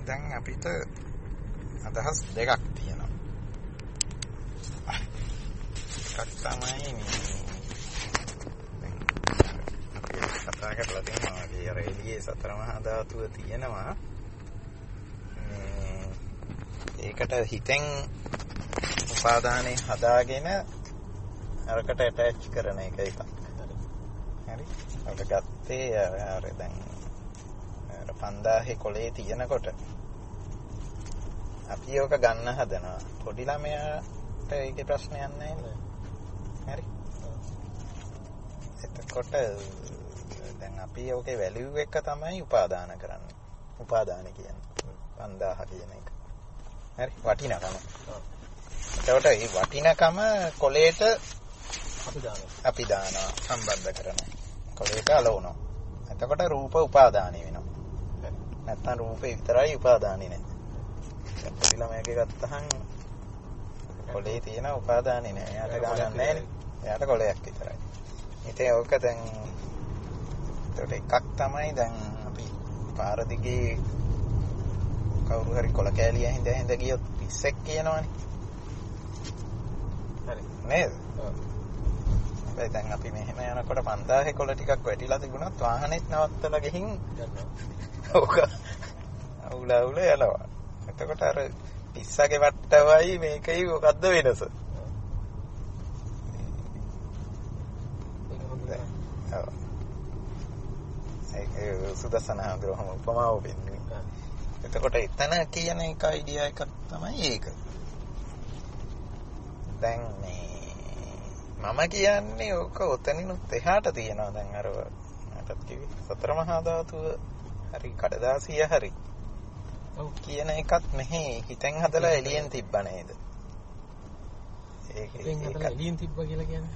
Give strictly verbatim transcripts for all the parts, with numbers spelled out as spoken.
දැන් අපිට අදහස් දෙකක් තියෙනවා. එකක් තමයි මේ කතා කරලා තියෙනවා ඒ අර එළියේ සතර මහා ධාතුව තියෙනවා. මේ ඒකට හිතෙන් උපාදානේ හදාගෙන අරකට ඇටච් කරන එක එකක්. හරි. අපිට ගත්තේ අර දැන් අර පන්දාහේ කොලේ තියෙනකොට අපි ඒක ගන්න හදනවා. පොඩි ළමයාට ඒකේ ප්‍රශ්නයක් නැහැ නේද? හරි. එතකොට දැන් අපි ඔකේ වැලියු එක තමයි උපාදාන කරන්නේ. උපාදාන කියන්නේ පන්දාහ කියන එක. හරි වටිනකම. එතකොට මේ වටිනකම කොලේට අපි දානවා. අපි දානවා සම්බන්ධ කරනවා. කොලේට අලවනවා. එතකොට රූප උපාදානය වෙනවා. නැත්නම් රූපේ විතරයි උපාදානෙ නැහැ. දැන් පොඩි ළමයාගේ ගත්තහම කොලේ තියෙන උපාදානෙ නැහැ. එයාට ගානක් නැහැ නේ. එයාට කොලයක් විතරයි. ඉතින් ඕක දැන් ඒකට එකක් තමයි දැන් අපි පාර දිගේ කවුරු හරි කොල කෑලිය හින්ද හින්ද ගියොත් පිස්සෙක් කියනවනේ. හරි නේද? ඔව්. ඒ දැන් අපි මෙහෙම යනකොට පන්දාහේ කොල ටිකක් වැටිලා තිබුණත් වාහනේත් නවත්තලා ගිහින් ගන්නවා. ඕක අවුල අවුල යනවා. එතකොට අර පිස්සගේ වට්ටවයි මේකයි මොකද්ද වෙනස? ඔව්. ඒක සුදසනා ග්‍රහම උපමාව වෙන්නේ. එතකොට එතන කියන එක අයිඩියා එකක් තමයි ඒක. දැන් මේ මම කියන්නේ ඕක ඔතනිනුත් එහාට තියෙනවා. දැන් අර මටත් කිව්වේ සතර මහා ධාතුව හරි කඩදාසිය හරි. ඔව් කියන එකත් මෙහි හිතෙන් හදලා එළියෙන් තිබ්බ නේද? ඒක හිතෙන් හදලා එළියෙන් තිබ්බ කියලා කියන්නේ.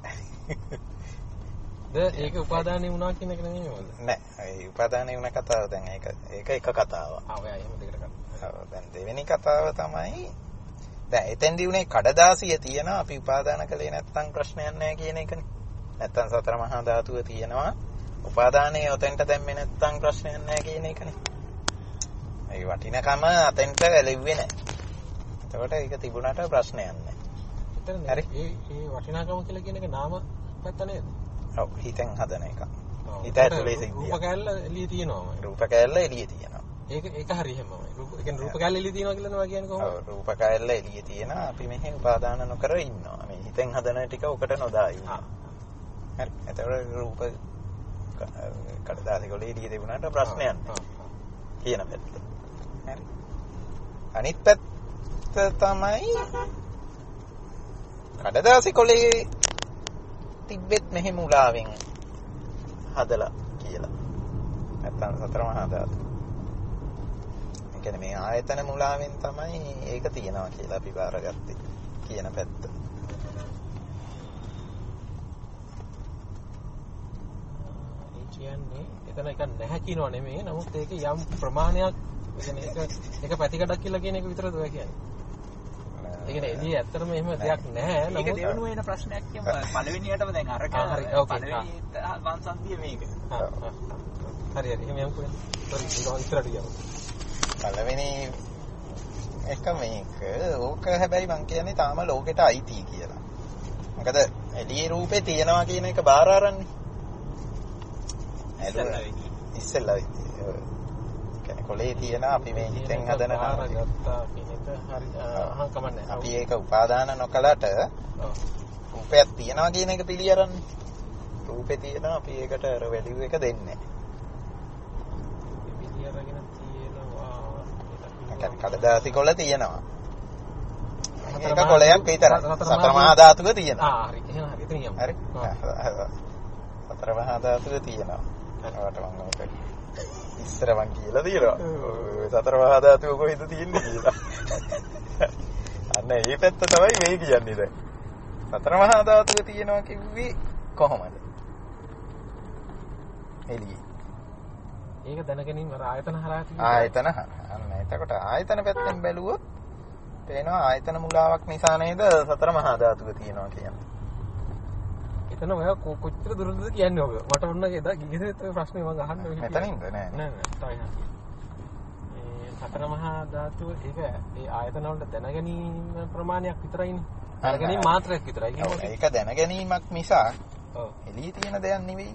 ද ඒක උපාදානෙ වුණා කියන එක නෙමෙයි නේද? නෑ. ඒ උපාදානෙ වුණ කතාව දැන් ඒක ඒක එක කතාවක්. ආ ඔය එහෙම දෙකට කරා. ඔව් දැන් දෙවෙනි කතාව තමයි දැන් එතෙන්දී උනේ කඩදාසිය තියෙනවා අපි උපාදාන කළේ නැත්නම් ප්‍රශ්නයක් නැහැ කියන එකනේ. නැත්නම් සතර මහා ධාතුව තියෙනවා උපාදානයේ ඔතෙන්ට දැම්මේ නැත්නම් ප්‍රශ්නයක් නැහැ කියන එකනේ. ඒ වටිනකම අතෙන්ට ඇලෙව්වේ නැහැ. එතකොට ඒක තිබුණාට ප්‍රශ්නයක් නැහැ. හරි. ඒ ඒ වටිනකම කියලා කියන එක නාම පැත්ත නේද? ඔව් හිතෙන් හදන එක. හිත ඇතුලේ සිද්ධිය. රූප කැලල එළියේ තියෙනවා. රූප කැලල එළියේ තියෙනවා. ඒක ඒක හරි එහෙමමයි. රූප ඒ කියන්නේ රූප කැලල එළියේ තියෙනවා කියලා නෝ කියන්නේ කොහොමද? ඔව් රූප කැලල එළියේ තියෙනවා. අපි මෙහෙ උපාදාන නොකර ඉන්නවා. මේ හිතෙන් හදන ටික ඔකට නොදා ඉන්නවා. හරි. එතකොට රූප කඩදාසි වල එළියේ තිබුණාට ප්‍රශ්නයක් නැහැ. කියන පැත්ත. හරි. අනිත් පැත්ත තමයි කඩදාසි කොලේ තිබෙත් මෙහෙම උලාවෙන් හදලා කියලා. නැත්තම් සතර මහා ධාතු. ඒ කියන්නේ මේ ආයතන මුලාවෙන් තමයි ඒක තියනවා කියලා අපි බාරගත්තේ කියන පැත්ත. ඒ කියන්නේ එතන එක නැහැ කියනව නෙමෙයි. නමුත් ඒක යම් ප්‍රමාණයක් කියන්නේ ඒක ඒක පැතිකඩක් කියලා කියන එක විතරද ඔය කියන්නේ. ඒ කියන්නේ එළිය ඇත්තටම එහෙම දෙයක් නැහැ. නමුත් ඒක දෙවෙනුව එන ප්‍රශ්නයක් කියමු. පළවෙනියටම දැන් අරක පළවෙනි වංශන්තිය මේක. හරි හරි. එහෙම යමු කොහෙන්ද? හරි ඒක ඉස්සරහට ගියමු. පළවෙනි එක මේක ඕක හැබැයි මං කියන්නේ තාම ලෝකෙට අයිති කියලා. මොකද එළියේ රූපේ තියනවා කියන එක බාර අරන්නේ. ඉස්සෙල්ලා කියන්නේ කොලේ තියෙන අපි මේ හිතෙන් හදන ගත්තා කියන එක හරි අහන් කමන්නේ. අපි ඒක උපාදාන නොකලට රූපයක් තියනවා කියන එක පිළිඅරන්නේ. රූපේ තියෙනවා අපි ඒකට අර වැලියු එක දෙන්නේ. පිළිඅරගෙන තියෙනවා. ඒක කඩදාසි කොල තියෙනවා. ඒක කොලයක් විතරයි. සතර මහා ධාතුව තියෙනවා. ආ හරි. එහෙනම් හරි. එතන යමු. හරි. සතර මහා ධාතුව තියෙනවා. ඒකට මම මොකද ඉස්සර මං කියලා තියෙනවා. සතර මහා ධාතුව කොහෙද තියෙන්නේ කියලා. අන්න ඒ පැත්ත තමයි මේ කියන්නේ දැන්. සතර මහා ධාතුව තියෙනවා කිව්වේ කොහොමද? එළියේ. ඒක දැනගැනීම අර ආයතන හරහා තියෙන ආයතන අන්න එතකොට ආයතන පැත්තෙන් බැලුවොත් පේනවා ආයතන මුලාවක් නිසා නේද සතර මහා ධාතුව තියෙනවා කියන්නේ. එතන ඔය කොච්චර දුරද කියන්නේ ඔබ. මට ඔන්න එදා ගිහින් ප්‍රශ්නේ මම අහන්න මෙතනින්ද නෑ නෑ නෑ. අතර මහා ධාතුව ඒක ඒ ආයතන වලට දැන ගැනීම ප්‍රමාණයක් විතරයිනේ. දැන ගැනීම මාත්‍රයක් විතරයි. ඒක දැන ගැනීමක් මිසක් ඔව් එළියේ තියෙන දෙයක් නෙවෙයි.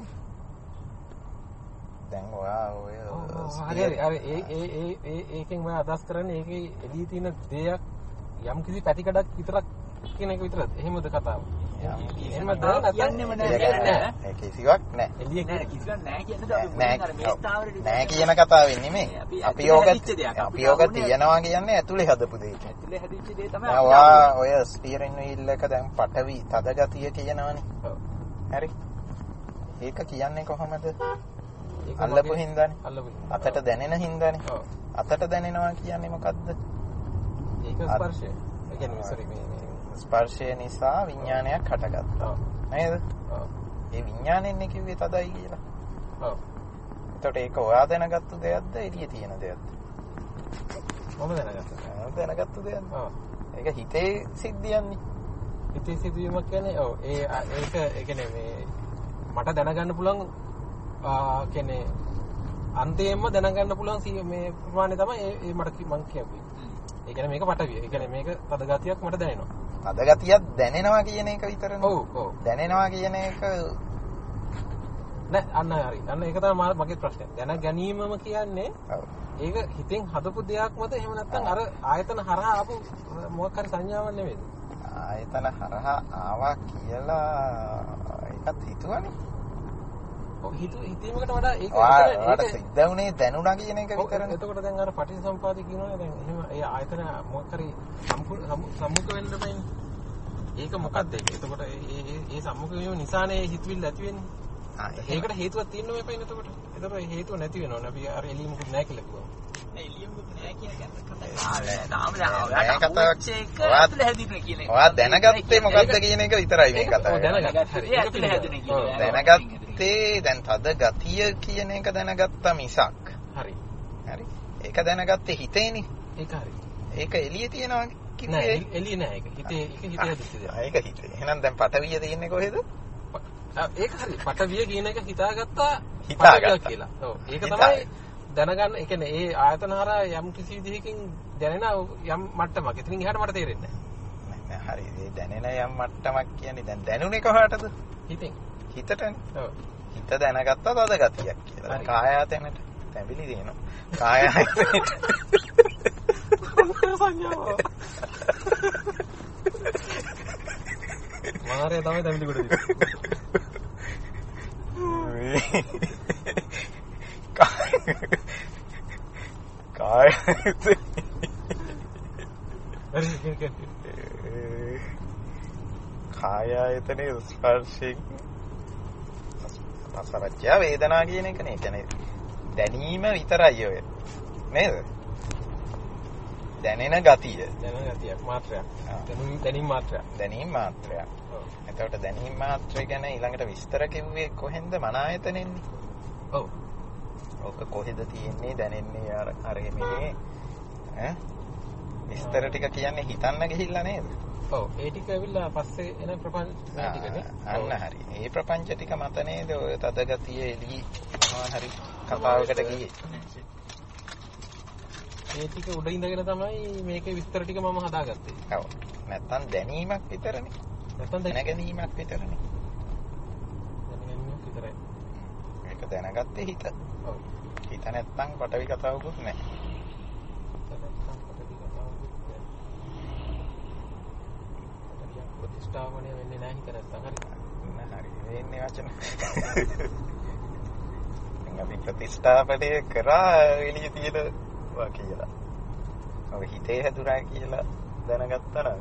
දැන් ඔයා ඔය හරි හරි අර ඒ ඒ ඒ ඒකෙන් මම අදහස් කරන්නේ ඒකේ එළියේ තියෙන දෙයක් යම් කිසි පැතිකඩක් විතරක් කියන එක විතරද? එහෙමද කතාව? එහෙමද නැත්නම් නෑ. ඒක කිසිවක් නෑ. එළියේ නෑ කිසිවක් නෑ කියන්නේ අපි මුලින් අර මේ ස්ථාවරේ නෑ කියන කතාවෙන් නෙමෙයි. අපි යෝග අපි යෝග තියනවා කියන්නේ ඇතුලේ හදපු දෙයක්. ඇතුලේ හැදිච්ච දේ තමයි. ඔයා ඔය ස්ටියරින් වීල් එක දැන් පටවි තද ගතිය කියනවනේ. ඔව්. හරි. ඒක කියන්නේ කොහොමද? අල්ලපු හින්දානේ. අල්ලපු. අතට දැනෙන හින්දානේ. ඔව්. අතට දැනෙනවා කියන්නේ මොකද්ද? ඒක ස්පර්ශය. ඒ කියන්නේ සෝරි මේ ස්පර්ශය නිසා විඥානයක් හටගත්තා. නේද? ඔව්. ඒ විඥානෙන්නේ කිව්වේ තදයි කියලා. ඔව්. එතකොට ඒක ඔයා දැනගත්තු දෙයක්ද එළියේ තියෙන දෙයක්ද? මම දැනගත්තා. මම දැනගත්තු දෙයක්ද? ඔව්. ඒක හිතේ සිද්ධියන්නේ. හිතේ සිදුවීමක් කියන්නේ ඔව් ඒ ඒක ඒ කියන්නේ මේ මට දැනගන්න පුළුවන් ආ කියන්නේ අන්තිමම දැනගන්න පුළුවන් මේ ප්‍රමාණය තමයි ඒ මට මං කියුවේ. ඒ කියන්නේ මේක පටවිය. ඒ කියන්නේ මේක තද ගතියක් මට දැනෙනවා. තද ගතියක් දැනෙනවා කියන එක විතරනේ. ඔව් ඔව්. දැනෙනවා කියන එක නෑ අන්න හරි. අන්න ඒක තමයි මගේ ප්‍රශ්නේ. දැන ගැනීමම කියන්නේ ඔව්. ඒක හිතෙන් හදපු දෙයක් මත එහෙම නැත්නම් අර ආයතන හරහා ආපු මොකක් හරි සංඥාවක් නෙමෙයිද? ආයතන හරහා ආවා කියලා ඒකත් හිතුවනේ. ඔව් හිතු හිතීමකට වඩා ඒක ඒක සිද්ධ වුණේ දැනුණා කියන එක විතරනේ. එතකොට දැන් අර පටිච්චසමුපාදේ කියනවනේ දැන් එහෙම ඒ ආයතන මොකක් හරි සම්මුඛ වෙන්න බෑනේ. ඒක මොකක්ද ඒක? එතකොට ඒ ඒ සම්මුඛ වීම නිසානේ හිතවිල්ල ඇති වෙන්නේ. ආ ඒකට හේතුවක් තියෙනවා මේ පයින් එතකොට. එතකොට ඒ හේතුව නැති වෙනවනේ. අපි අර එළිය මුකුත් නැහැ කියලා කිව්වා. නෑ එළිය මුකුත් නැහැ කියන එක කතාව. ඔයා දැනගත්තේ මොකද්ද කියන එක විතරයි මේ කතාව. දැනගත්තේ දැන් තද ගතිය කියන එක දැනගත්තා මිසක්. හරි. හරි. ඒක දැනගත්තේ හිතේනේ. ඒක හරි. ඒක එළියේ තියනවා කිව්වේ. නෑ එළියේ නෑ ඒක. හිතේ ඒක හිතේ හදිස්සිය දෙයක්. ඒක හිතේ. එහෙනම් දැන් පටවිය තියෙන්නේ කොහෙද? ඒක හරි. පටවිය කියන එක හිතාගත්තා හිතාගත්තා කියලා. ඔව්. ඒක තමයි දැනගන්න. ඒ කියන්නේ ඒ ආයතන හරහා යම් කිසි විදිහකින් දැනෙන යම් මට්ටමක්. එතනින් එහාට මට තේරෙන්නේ නෑ. නෑ හරි. ඒ දැනෙන යම් මට්ටමක් කියන්නේ දැන් දැනුනේ කොහාටද? හිතෙන්. හිතටනේ. ඔව්. හිත දැනගත්තා තද ගතියක් කියලා. කාය ආයතනට තැඹිලි දෙනවා. කාය ආයතනට සංඥාව. මාරේ තමයි තැඹිලි කොට දෙන්නේ. කාය කාය ආයතනේ ස්පර්ශයෙන් පසරච්චය වේදනා කියන එකනේ. ඒ කියන්නේ දැනීම විතරයි ඔය. නේද? දැනෙන ගතිය. දැනෙන ගතියක් මාත්‍රයක්. දැනීම දැනීම මාත්‍රයක්. දැනීම මාත්‍රයක්. ඔව්. එතකොට දැනීම මාත්‍රය ගැන ඊළඟට විස්තර කිව්වේ කොහෙන්ද? මන ආයතනෙන්නේ. ඔව්. ඔක කොහෙද තියෙන්නේ? දැනෙන්නේ අර අර එමේ ඈ විස්තර ටික කියන්නේ හිතන්න ගිහිල්ලා නේද? ඔව් ඒ ටික ඇවිල්ලා පස්සේ එන ප්‍රපංච ටිකනේ. අන්න හරි. ඒ ප්‍රපංච ටික මත නේද ඔය තද ගතිය එළි මොනවා හරි කතාවකට ගියේ. ඒ ටික උඩ ඉඳගෙන තමයි මේකේ විස්තර ටික මම හදාගත්තේ. ඔව්. නැත්තම් දැනීමක් විතරනේ. නැත්තම් දැනගැනීමක් විතරනේ. දැනගැනීමක් විතරයි. ඒක දැනගත්තේ හිත. ඔව්. හිත නැත්තම් පටවි කතාවකුත් නැහැ. ප්‍රතිස්ථාපනය වෙන්නේ නැහැ හිත නැත්තම් හරි. හරි. වෙන්නේ වචන. දැන් අපි ප්‍රතිස්ථාපනය කරා එළිය තියෙනවා කියලා. ඔය හිතේ හැදුනා කියලා දැනගත්තා නම්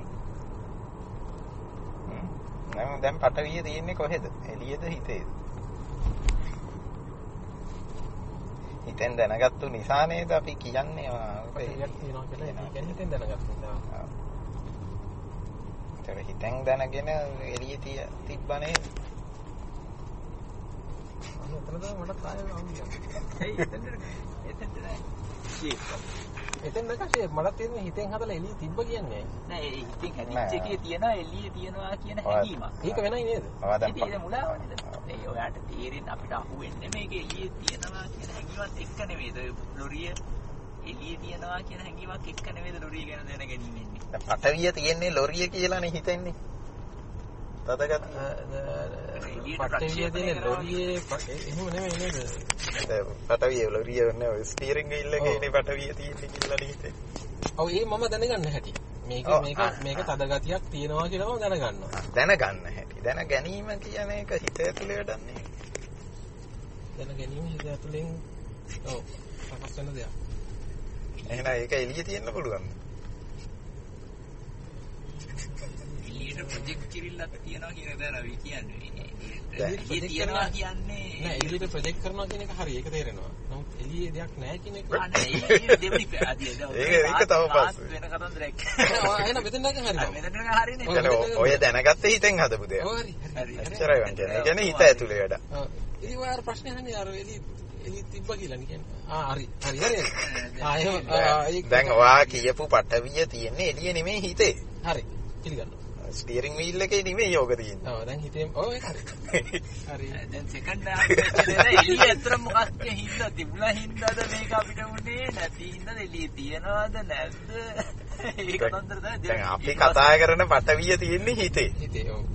නම් දැන් පටවිය තියෙන්නේ කොහෙද? එළියද හිතේද? හිතෙන් දැනගත්තු නිසා නේද අපි කියන්නේ ඔය ඉයක් තියනවා කියලා. ඒ කියන්නේ හිතෙන් දැනගත්තා. ඒක හිතෙන් දැනගෙන එළිය තිබ්බා නේද? අනේ එතන තමයි මට කායම අවුලියක්. ඒ එතන එතන නෑ. එතන නැකෂේ මට තේරෙන්නේ හිතෙන් හදලා එළිය තිබ්බ කියන්නේ නෑ. ඒ හිතෙන් හැදිච්ච එකේ තියනවා එළිය තියනවා කියන හැඟීමක්. ඒක වෙනයි නේද? ඒක මුලාවනේද? ඒ ඔයාට තේරෙන්නේ අපිට අහුවෙන්නේ මේක එළිය තියනවා කියන හැඟීමත් එක්ක නෙමෙයිද? ලොරිය එළියේ තියනවා කියන හැඟීමක් එක්ක නෙවෙයි ලොරිය ගැන දැන ගැනීම එන්නේ. දැන් පටවිය තියෙන්නේ ලොරිය කියලානේ හිතෙන්නේ. තදගත පටවිය තියෙන්නේ ලොරියේ එහෙම නෙමෙයි නේද? පටවිය ලොරිය නෙවෙයි ස්ටියරින් වීල් එකේ ඉන්නේ පටවිය තියෙන්නේ කියලා හිතේ. ඔව් ඒ මම දැනගන්න හැටි. මේක මේක මේක තදගතියක් තියෙනවා කියලා මම දැනගන්නවා. දැනගන්න හැටි. දැන ගැනීම කියන එක හිත ඇතුලේ වැඩන්නේ. දැන ගැනීම හිත ඇතුලෙන් ඔව් සකස් වෙන දෙයක්. එහෙනම් ඒක එළියේ තියෙන්න පුළුවන්. එළියට ප්‍රොජෙක්ට් කිරිල්ලක් තියනවා කියන දේ රවි කියන්නේ. එළියට තියනවා කියන්නේ නෑ එළියට ප්‍රොජෙක්ට් කරනවා කියන එක හරි ඒක තේරෙනවා. නමුත් එළියේ දෙයක් නැහැ කියන එක අනේ ඒ දෙවි ආදී ඒක ඒක තව පස්සේ වෙන කතන්දරයක්. එහෙනම් මෙතන නැග හරිනවා. මෙතන හරිනේ. ඔය දැනගත්තේ හිතෙන් හදපු දෙයක්. ඔව් හරි හරි. එච්චරයි වංචන. ඒ කියන්නේ හිත ඇතුලේ වැඩ. ඔව්. ඉතින් ඔය අර ප්‍රශ්නේ අහන්නේ අර එළි එළි තිබ්බ කියලා නේ කියන්නේ. ආ හරි හරි හරි. ආ එහෙම දැන් ඔයා කියපු පටවිය තියෙන්නේ එළියේ නෙමෙයි හිතේ. හරි. පිළිගන්නවා. ස්ටියරින් වීල් එකේ නෙමෙයි යෝග තියෙන්නේ. ඔව් දැන් හිතේ ඔව් ඒක හරි. හරි. දැන් සෙකන්ඩ් ආපරේෂන් එක එළිය ඇත්තට මොකක්ද හින්දා තිබුණා හින්දාද මේක අපිට උනේ නැති හින්දාද එළිය තියනවද නැද්ද? ඒක තන්තර තමයි. දැන් අපි කතා කරන පටවිය තියෙන්නේ හිතේ. හිතේ ඔව්.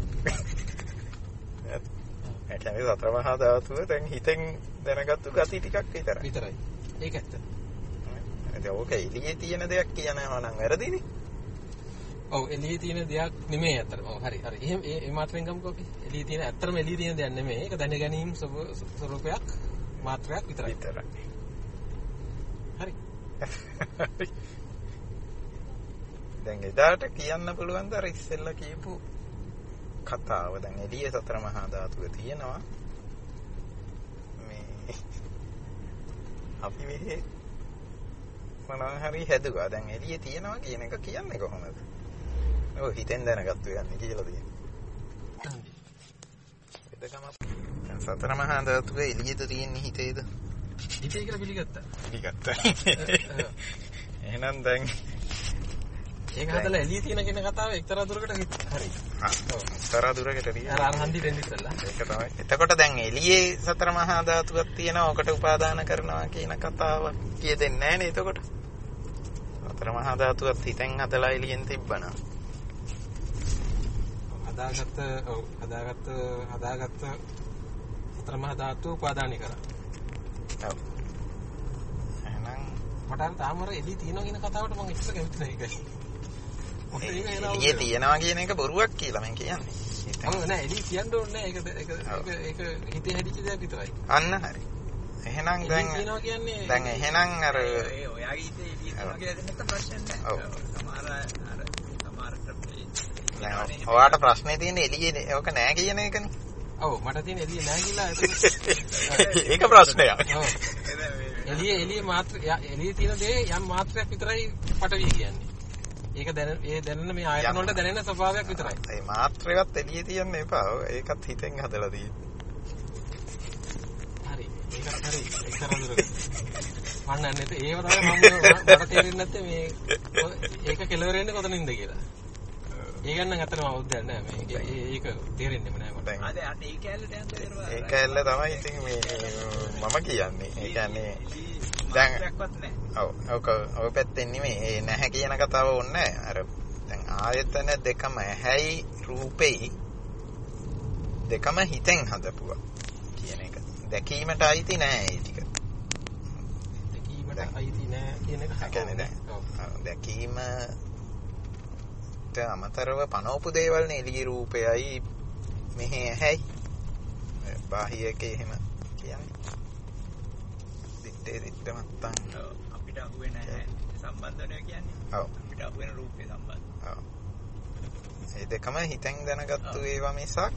ඒ කියන්නේ සතර මහා ධාතුව දැන් හිතෙන් දැනගත්තු ගති ටිකක් විතරයි. විතරයි. ඒක ඇත්ත. ඒ ඕක එළියේ තියෙන දෙයක් කියනවා නම් වැරදිනේ. ඔව් එළියේ තියෙන දෙයක් නෙමෙයි අතට. ඔව් හරි හරි. එහෙම ඒ මාත්‍රෙන් ගමුකෝ අපි. එළියේ තියෙන ඇත්තටම එළියේ තියෙන දෙයක් නෙමෙයි. ඒක දැන ගැනීම ස්වරූපයක් මාත්‍රයක් විතරයි. විතරයි. හරි. දැන් එදාට කියන්න පුළුවන් ද අර ඉස්සෙල්ලා කියපු කතාව. දැන් එළියේ සතර මහා ධාතුව තියෙනවා. මේ අපි මෙහි මොනවා හරි හැදුවා. දැන් එළියේ තියෙනවා කියන එක කියන්නේ කොහොමද? ඔව් හිතෙන් දැනගත්තු යන්නේ කියලා තියෙනවා. එදකම සතර මහා ධාතුව එළියේද තියෙන්නේ හිතේද? හිතේ කියලා පිළිගත්තා. පිළිගත්තා. එහෙනම් දැන් ඒක හදලා එළියේ තියෙන කෙන කතාව එක්තරා දුරකට හරි. හා. ඔව්. එක්තරා දුරකට තියෙනවා. අර අරහන්දි දෙන්න ඉස්සලා. ඒක තමයි. එතකොට දැන් එළියේ සතර මහා ධාතුවක් තියෙනවා. ඔකට උපාදාන කරනවා කියන කතාව කියෙදෙන්නේ නැහැ නේ එතකොට. සතර මහා ධාතුවත් හිතෙන් හදලා එළියෙන් තිබ්බනම්. හදාගත්ත ඔව් හදාගත්ත හදාගත්ත සතර මහා ධාතුව උපාදානය කරා. ඔව්. එහෙනම් මට අර තාම අර එළිය තියෙනවා කියන කතාවට මම ඉස්සර කැමති නැහැ ඒකයි. එළියේ තියෙනවා කියන එක බොරුවක් කියලා මම කියන්නේ. ඔව් නෑ එළිය කියන්න ඕනේ නෑ. ඒක ඒක ඒක හිතේ හැදිච්ච දෙයක් විතරයි. අන්න හරි. එහෙනම් දැන් කියනවා කියන්නේ දැන් එහෙනම් අර ඒ ඔයාගේ හිතේ එළිය තියෙනවා කියලා දෙන්නත් ප්‍රශ්න නැහැ. ඔව්. සමහර අර සමහරට දැන් ඔයාට ප්‍රශ්නේ තියෙන්නේ එළියේ ඕක නෑ කියන එකනේ. ඔව් මට තියෙන එළිය නෑ කියලා ඒක ප්‍රශ්නයක්. ඔව්. එළිය එළිය මාත්‍ර එළිය තියෙන දේ යම් මාත්‍රයක් විතරයි පටවිය කියන්නේ. ඒක දැන ඒ දැනන මේ ආයතන වලට දැනෙන ස්වභාවයක් විතරයි. ඒ මාත්‍රයවත් එළියේ තියන්න එපා. ඒකත් හිතෙන් හදලා තියෙන්නේ. හරි. ඒකත් හරි. එක්තරා දුරකට. මම නැන්නේ ඒව තමයි මම මට තේරෙන්නේ නැත්තේ මේ ඒක කෙලවර වෙන්නේ කොතනින්ද කියලා. ඒ ගන්න අතරම අවුද්දක් නැහැ මේක. ඒක තේරෙන්නේම නැහැ මට. අද අන්න ඒ කැලේට යන්න දෙනවා. ඒ කැලේ තමයි ඉතින් මේ මම කියන්නේ. ඒ කියන්නේ දැන් ඔව් ඔක ඔය පැත්තෙන් නෙමෙයි. ඒ නැහැ කියන කතාව ඕනේ නැහැ. අර දැන් ආයතන දෙකම ඇහැයි රූපෙයි දෙකම හිතෙන් හදපුවා කියන එක. දැකීමට අයිති නෑ ඒ ටික. දැකීමට අයිති නෑ කියන එක හකන්නේ දැන්. ඔව් දැකීම අමතරව පනෝපු දේවල් නේ එළිය රූපයයි මෙහි ඇහැයි බාහියකේ එහෙම කියන්නේ දිත්තේ දිත්ත මත්තන් අපිට අහුවේ නැහැ සම්බන්ධනේ කියන්නේ ඔව් අපිට අහුවෙන රූපේ සම්බන්ධ ඔව් ඒ දෙකම හිතෙන් දැනගත්තු ඒවා මිසක්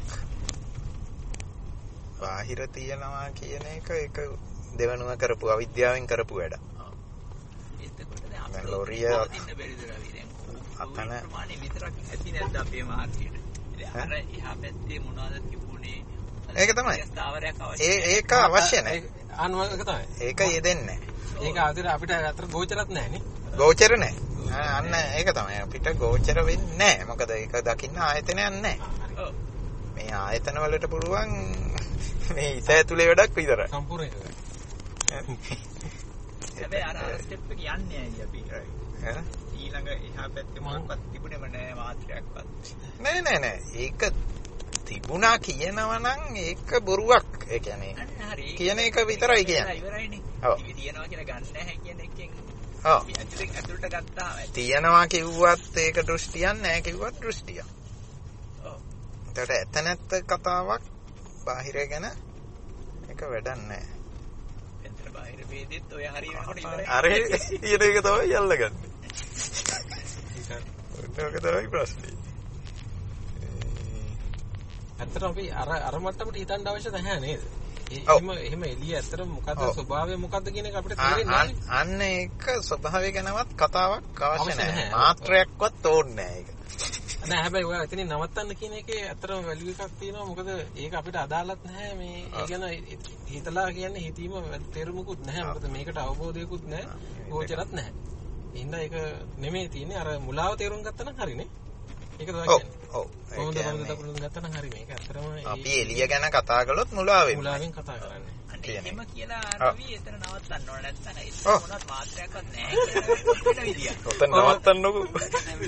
බාහිර තියනවා කියන එක ඒක දෙවනුව කරපු අවිද්‍යාවෙන් කරපු වැඩ. ඔව් එතකොට දැන් ලෝරිය ඉන්න බැරිද රවි දැන් අතන ප්‍රමාණය විතරක් ඇති නැද්ද අපේ මාර්ගයේ. අර එහා පැත්තේ මොනවද තිබුණේ? ඒක තමයි. ඒ ඒක අවශ්‍ය නැහැ. අනුවක තමයි. ඒක යෙදෙන්නේ නැහැ. ඒක අතර අපිට අතර ගෝචරත් නැහැ නේ. ගෝචර නැහැ. අන්න ඒක තමයි. අපිට ගෝචර වෙන්නේ නැහැ. මොකද ඒක දකින්න ආයතනයක් නැහැ. ඔව්. මේ ආයතන වලට පුළුවන් මේ ඉත ඇතුලේ වැඩක් විතරයි. සම්පූර්ණ ඒක. හැබැයි අර ස්ටෙප් එක යන්නේ නැහැ අපි. ඈ ඊළඟ එහා පැත්තේ මොකක්වත් තිබුණේම නැහැ මාත්‍රයක්වත්. නෑ නෑ නෑ. ඒක තිබුණා කියනවා නම් ඒක බොරුවක්. ඒ කියන්නේ කියන එක විතරයි කියන්නේ. ඉවරයිනේ. තියනවා කියලා ගන්න නැහැ කියන එකෙන්. ඔව්. ඇතුලට ඇතුලට ගත්තාම තියනවා කිව්වත් ඒක දෘෂ්ටියක් නෑ කිව්වත් දෘෂ්ටියක්. ඔව්. ඒකට ඇත්ත නැත්ත කතාවක් බාහිර ගැන ඒක වැඩක් නෑ. එතන බාහිර වේදෙත් ඔය හරිය වෙනකොට ඉවරයි. අර ඊට එක තමයි යල්ලගන්නේ. ඒක තමයි ප්‍රශ්නේ. ඇත්තට අපි අර අර මට්ටමට හිතන්න අවශ්‍ය නැහැ නේද? එහෙම එහෙම එළිය ඇත්තට මොකද්ද ස්වභාවය මොකද්ද කියන එක අපිට තේරෙන්නේ නැහැ. අන්න ඒක ස්වභාවය ගැනවත් කතාවක් අවශ්‍ය නැහැ. මාත්‍රයක්වත් ඕනේ නැහැ ඒක. නෑ හැබැයි ඔයා එතනින් නවත්තන්න කියන එකේ ඇත්තටම වැලියු එකක් තියෙනවා. මොකද ඒක අපිට අදාළත් නැහැ. මේ ඒ ගැන හිතලා කියන්නේ හිතීම තේරුමකුත් නැහැ. මොකද මේකට අවබෝධයකුත් නැහැ. ගෝචරත් නැහැ. එහෙනම් ඒක නෙමෙයි තියෙන්නේ. අර මුලාව තේරුම් ගත්තා නම් හරිනේ. ඒක තමයි කියන්නේ. ඔව්. කොහොමද කොහොමද තකුරුම් ගත්තා නම් හරි මේක ඇත්තටම අපි එළිය ගැන කතා කළොත් මුලා වෙනවා. මුලාවෙන් කතා කරන්නේ. එහෙම කියලා රවි එතන නවත්තන්න ඕන නැත්නම් ඒක මොනවත් මාත්‍රයක්වත් නැහැ කියලා විදියක්. ඔතන නවත්තන්නකෝ.